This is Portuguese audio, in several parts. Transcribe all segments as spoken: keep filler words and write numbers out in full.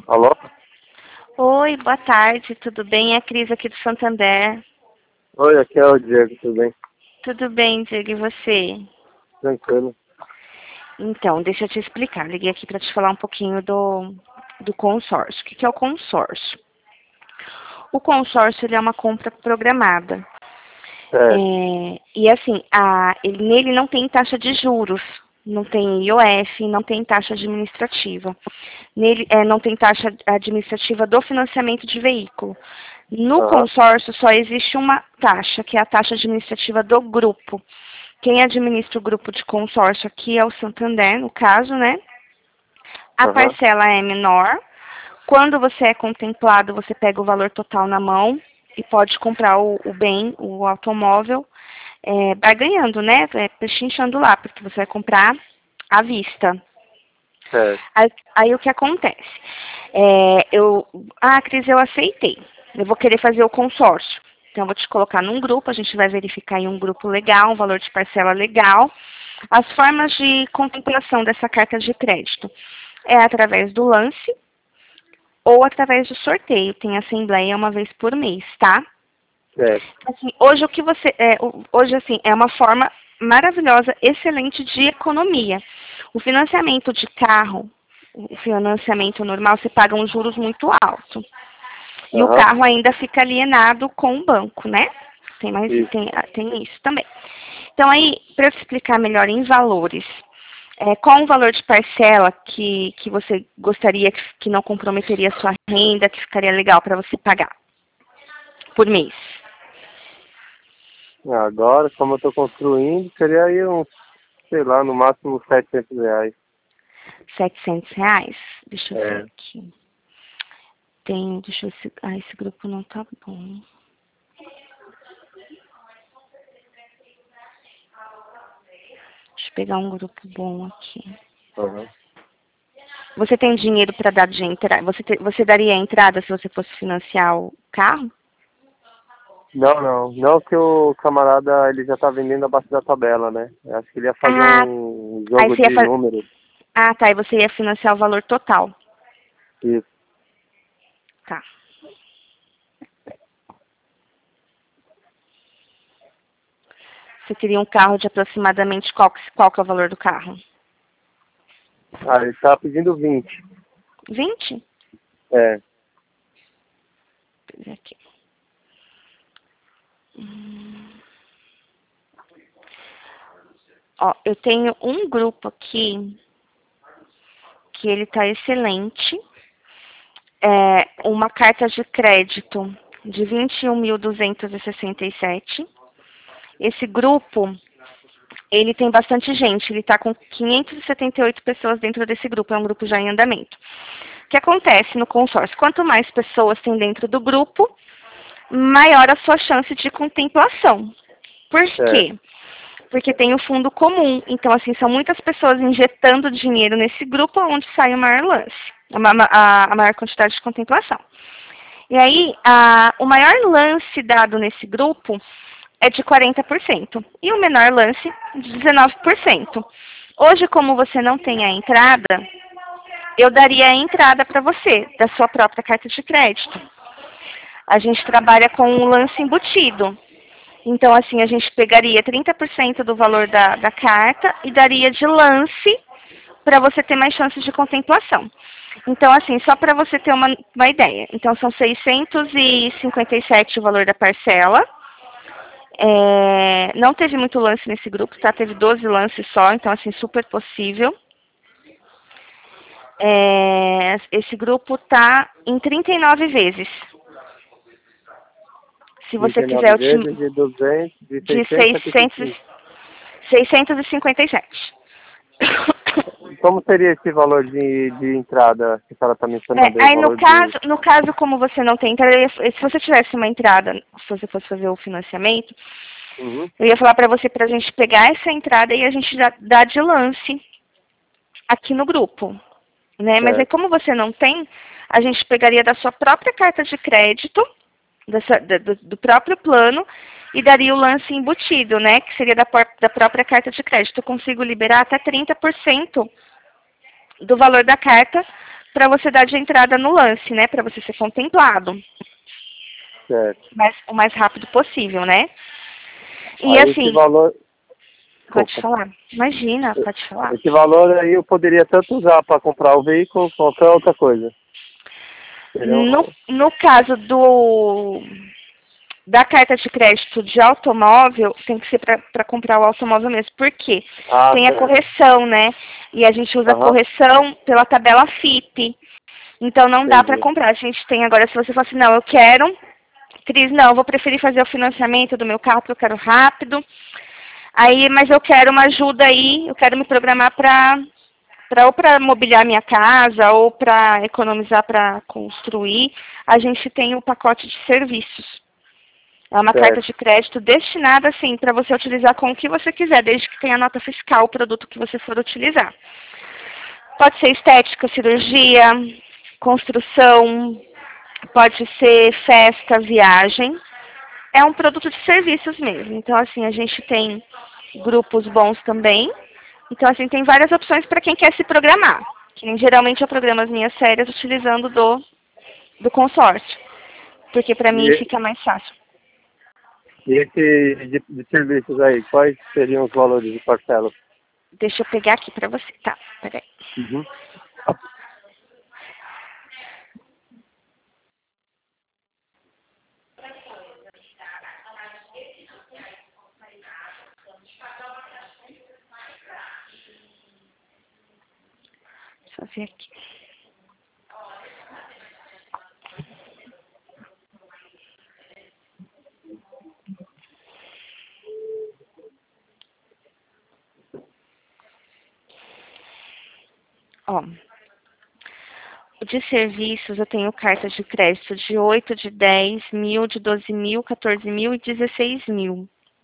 Alô? Oi, boa tarde, tudo bem? É a Cris aqui do Santander. Oi, aqui é o Diego, tudo bem? Tudo bem, Diego, e você? Tranquilo. Então, deixa eu te explicar. Liguei aqui para te falar um pouquinho do, do consórcio. O que que é o consórcio? O consórcio ele é uma compra programada. Certo. É, e assim, a, ele, nele não tem taxa de juros, não tem I O F, não tem taxa administrativa. Nele é, não tem taxa administrativa do financiamento de veículo. No Aham, consórcio só existe uma taxa, que é a taxa administrativa do grupo. Quem administra o grupo de consórcio aqui é o Santander, no caso, né? A aham. parcela é menor. Quando você é contemplado, você pega o valor total na mão e pode comprar o, o bem, o automóvel, é, barganhando, né? É, pechinchando lá, porque você vai comprar à vista. Certo. Aí, aí o que acontece? É, eu, ah, Cris, eu aceitei. Eu vou querer fazer o consórcio. Então, eu vou te colocar num grupo, a gente vai verificar em um grupo legal, um valor de parcela legal. As formas de contemplação dessa carta de crédito é através do lance ou através do sorteio. Tem assembleia uma vez por mês, tá? Certo. Assim, hoje o que você é, o- hoje assim é uma forma maravilhosa, excelente de economia. O financiamento de carro, o financiamento normal, você paga uns juros muito altos. E o Aham. carro ainda fica alienado com o banco, né? Tem mais Isso. tem, tem isso também. Então aí, para eu te explicar melhor em valores, é, qual o valor de parcela que, que você gostaria que, que não comprometeria a sua renda, que ficaria legal para você pagar por mês? Agora, como eu tô construindo, seria aí uns, sei lá, no máximo setecentos reais. Setecentos reais? Deixa eu ver É. aqui. Tem, deixa eu ver. Ah, esse grupo não tá bom. Deixa eu pegar um grupo bom aqui. Aham. Você tem dinheiro para dar de entrada? Você, te- você daria a entrada se você fosse financiar o carro? Não, não. Não que o camarada, ele já tá vendendo abaixo da tabela, né? Eu acho que ele ia fazer Ah, um aí jogo você ia de fazer. números. Ah, tá. E você ia financiar o valor total. Isso. Tá. Você teria um carro de aproximadamente qual, que- qual que é o valor do carro? Ah, ele tá pedindo vinte. Vinte. É. Deixa eu ver aqui. Hum. Ó, eu tenho um grupo aqui que ele tá excelente. É uma carta de crédito de vinte e um mil duzentos e sessenta e sete. Esse grupo, ele tem bastante gente, ele está com quinhentas e setenta e oito pessoas dentro desse grupo, é um grupo já em andamento. O que acontece no consórcio? Quanto mais pessoas tem dentro do grupo, maior a sua chance de contemplação. Por Certo. quê? Porque tem o fundo comum. Então, assim, são muitas pessoas injetando dinheiro nesse grupo onde sai o maior lance, a, ma- a- a maior quantidade de contemplação. E aí, a- o maior lance dado nesse grupo é de quarenta por cento e o menor lance de dezenove por cento. Hoje, como você não tem a entrada, eu daria a entrada para você, da sua própria carta de crédito. A gente trabalha com um lance embutido. Então, assim, a gente pegaria trinta por cento do valor da, da carta e daria de lance para você ter mais chances de contemplação. Então, assim, só para você ter uma, uma ideia. Então, são seiscentos e cinquenta e sete o valor da parcela. É, não teve muito lance nesse grupo, tá? Teve doze lances só, então, assim, super possível. É, esse grupo tá em trinta e nove vezes. Se você trinta e quiser, nove eu te, vezes de duzentos, de de seiscentos, setenta e seiscentos, cinco. seiscentos e cinquenta e sete. Como seria esse valor de, de entrada que a senhora está É, mencionando aí? O aí no valor de. caso, no caso, como você não tem entrada, eu ia- se você tivesse uma entrada, se você fosse fazer o financiamento, Uhum. eu ia falar para você para a gente pegar essa entrada e a gente já dá de lance aqui no grupo, né? Mas aí Certo. como você não tem, a gente pegaria da sua própria carta de crédito, dessa- da- do, do próprio plano, e daria o lance embutido, né? Que seria da, por- da própria carta de crédito. Eu consigo liberar até trinta por cento do valor da carta para você dar de entrada no lance, né? Para você ser contemplado. Certo. Mas, o mais rápido possível, né? E Aí assim... esse valor... Pode Opa. falar. Imagina, pode falar. Esse valor aí eu poderia tanto usar para comprar o veículo, qualquer outra coisa. No, no caso do da carta de crédito de automóvel, tem que ser para comprar o automóvel mesmo. Por quê? Ah, Tem a certo. correção, né? E a gente usa a Aham. correção pela tabela F I P. Então não dá para Entendi. comprar. A gente tem agora, se você falar assim, não, eu quero, Cris, não, eu vou preferir fazer o financiamento do meu carro, porque eu quero rápido. Aí, mas eu quero uma ajuda aí, eu quero me programar para Pra, ou para mobiliar minha casa, ou para economizar para construir, a gente tem o pacote de serviços. É uma Certo. carta de crédito destinada, assim, para você utilizar com o que você quiser, desde que tenha nota fiscal o produto que você for utilizar. Pode ser estética, cirurgia, construção, pode ser festa, viagem. É um produto de serviços mesmo. Então, assim, a gente tem grupos bons também. Então, assim, tem várias opções para quem quer se programar. Que geralmente eu programo as minhas férias utilizando do, do consórcio. Porque para mim E, fica mais fácil. e esse de, de serviços aí, quais seriam os valores de parcela? Deixa eu pegar aqui para você. Tá, peraí. Uhum. Deixa eu ver aqui. Ó, o de serviços eu tenho cartas de crédito de oito, de dez mil, de doze mil, quatorze mil e dezesseis mil.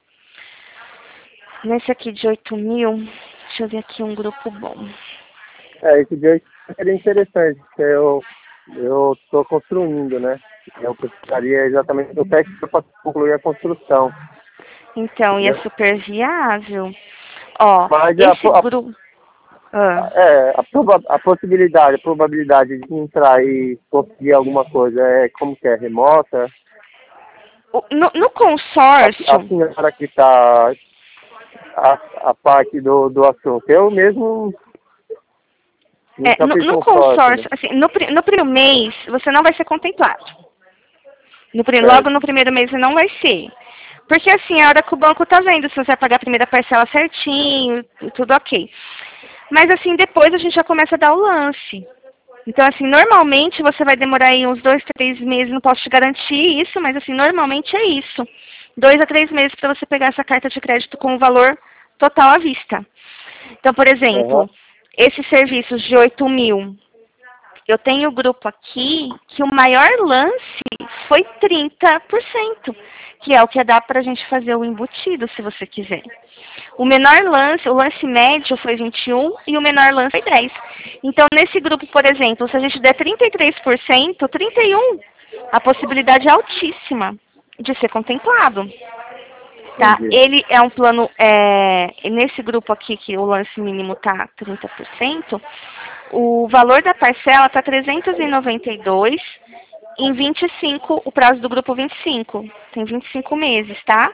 Nesse aqui de oito mil, deixa eu ver aqui um grupo bom. É, esse dia seria interessante, porque eu eu estou construindo, né? Eu precisaria exatamente do técnico para concluir a construção. Então, e é Entendeu? super viável. Ó, Mas a, esse a, grupo... Ah. é, a, proba, a possibilidade, a probabilidade de entrar e conseguir alguma coisa é como que é, remota? O- No, no A, consórcio... a senhora que está a, a parte do, do assunto. Eu mesmo É, nunca no, fiz no consórcio, né? consórcio, assim, no, pri- no primeiro mês, você não vai ser contemplado. No, pri- logo Certo. no primeiro mês, você não vai ser. Porque, assim, é a hora que o banco tá vendo se você vai pagar a primeira parcela certinho, e tudo ok. Mas, assim, depois a gente já começa a dar o lance. Então, assim, normalmente você vai demorar aí uns dois, três meses, não posso te garantir isso, mas, assim, normalmente é isso. Dois a três meses para você pegar essa carta de crédito com o valor total à vista. Então, por Aham. exemplo, esses serviços de oito mil, eu tenho o grupo aqui que o maior lance foi trinta por cento, que é o que dá para a gente fazer o embutido, se você quiser. O menor lance, o lance médio foi vinte e um e o menor lance foi dez. Então, nesse grupo, por exemplo, se a gente der trinta e três por cento, trinta e um por cento, a possibilidade é altíssima de ser contemplado. Tá? Entendi. Ele é um plano, é, nesse grupo aqui que o lance mínimo está trinta por cento, o valor da parcela está trezentos e noventa e dois em vinte e cinco, o prazo do grupo vinte e cinco. Tem vinte e cinco meses, tá?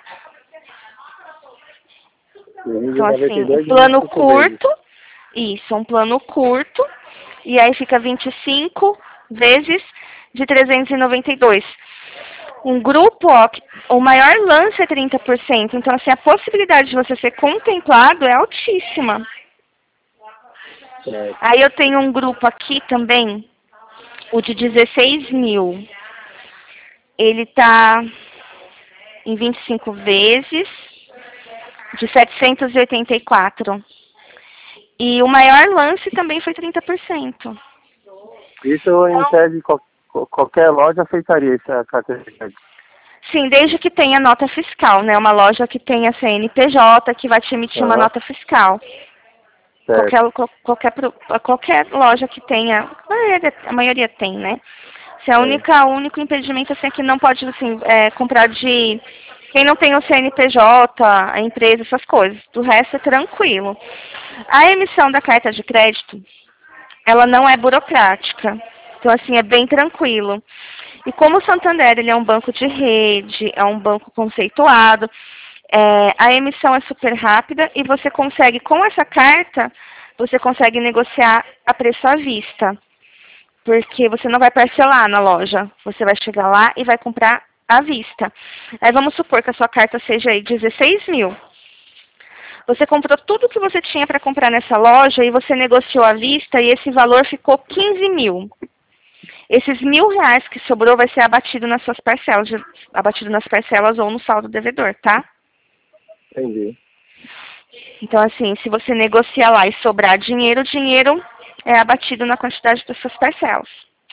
Então, assim, um plano curto, isso, um plano curto, e aí fica vinte e cinco vezes de trezentos e noventa e dois. Um grupo, ó, que- o maior lance é trinta por cento, então, assim, a possibilidade de você ser contemplado é altíssima. Certo. Aí eu tenho um grupo aqui também, o de dezesseis mil. Ele está em vinte e cinco vezes de setecentos e oitenta e quatro. E o maior lance também foi trinta por cento. Isso em Então, tese qual- qualquer loja aceitaria essa carta de crédito. sim, desde que tenha nota fiscal, né? Uma loja que tenha C N P J, que vai te emitir uma Aham. nota fiscal. Certo. Qualquer, qual- qualquer, pro- qualquer loja que tenha, a maioria, a maioria tem, né? Se a É. única, o único impedimento assim, é que não pode assim, é, comprar de quem não tem o C N P J, a empresa, essas coisas. Do resto é tranquilo. A emissão da carta de crédito, ela não é burocrática. Então, assim, é bem tranquilo. E como o Santander ele é um banco de rede, é um banco conceituado, é, a emissão é super rápida e você consegue, com essa carta, você consegue negociar a preço à vista. Porque você não vai parcelar na loja. Você vai chegar lá e vai comprar à vista. Aí vamos supor que a sua carta seja aí dezesseis mil. Você comprou tudo que você tinha para comprar nessa loja e você negociou à vista e esse valor ficou quinze mil. Esses mil reais que sobrou vai ser abatido nas suas parcelas, abatido nas parcelas ou no saldo devedor, tá? Entendi. Então, assim, se você negocia lá e sobrar dinheiro, o dinheiro é abatido na quantidade das suas parcelas.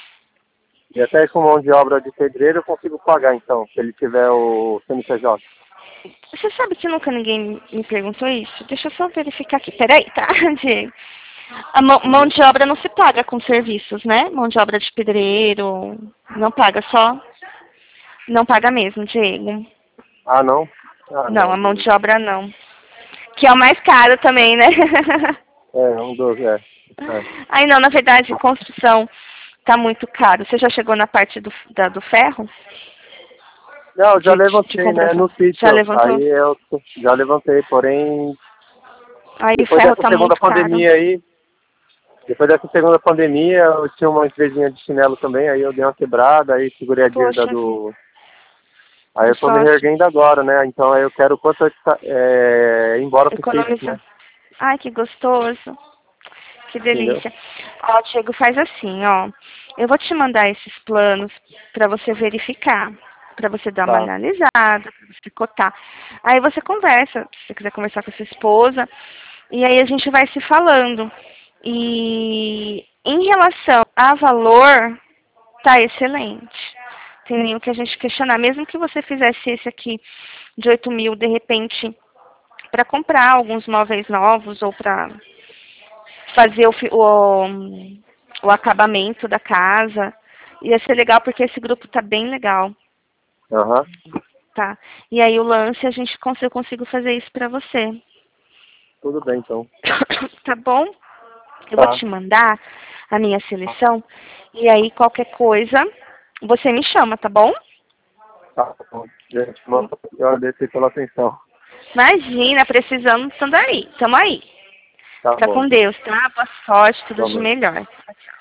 E até com mão de obra de pedreiro eu consigo pagar, então, se ele tiver o C N P J. Você sabe que nunca ninguém me perguntou isso? Deixa eu só verificar aqui. Peraí, tá, Diego? A mão, mão de obra não se paga com serviços, né? Mão de obra de pedreiro, não paga só. Não paga mesmo, Diego. Ah, não? Ah, Não, não, a mão de obra não. Que é o mais caro também, né? É, um dos, é. é. Ai, não, na verdade, construção tá muito caro. Você já chegou na parte do, da, do ferro? Não, já De, de levantei, né, no compração. sítio. Já levantou? Aí eu já levantei, porém, Aí o depois ferro dessa tá segunda muito caro. pandemia aí, depois dessa segunda pandemia, eu tinha uma empresinha de chinelo também, aí eu dei uma quebrada, aí segurei a dívida Poxa, do... Aí eu tô me sorte. reerguendo agora, né, então aí eu quero quanto é, ir embora pro sítio, né, Economizar. Ai, que gostoso. Que entendeu? delícia. Ó, Diego, faz assim, ó. Eu vou te mandar esses planos para você verificar, para você dar uma Tá, analisada, para você cotar. Aí você conversa, se você quiser conversar com a sua esposa, e aí a gente vai se falando. E em relação a valor, tá excelente. Tem nem o que a gente questionar. Mesmo que você fizesse esse aqui de oito mil, de repente, para comprar alguns móveis novos ou para fazer o, fi- o, o acabamento da casa. Ia ser legal porque esse grupo tá bem legal, aham, tá? E aí o lance a gente cons eu consigo fazer isso pra você. tudo bem então. Tá bom? Eu vou Tá, te mandar a minha seleção e aí qualquer coisa você me chama, tá bom? tá bom. Gente, mano, eu agradeço pela atenção. Imagina, precisamos, estamos aí, tamo aí. Tá Fica bom, com então. Deus, tá? Boa sorte, tudo de Toma. melhor.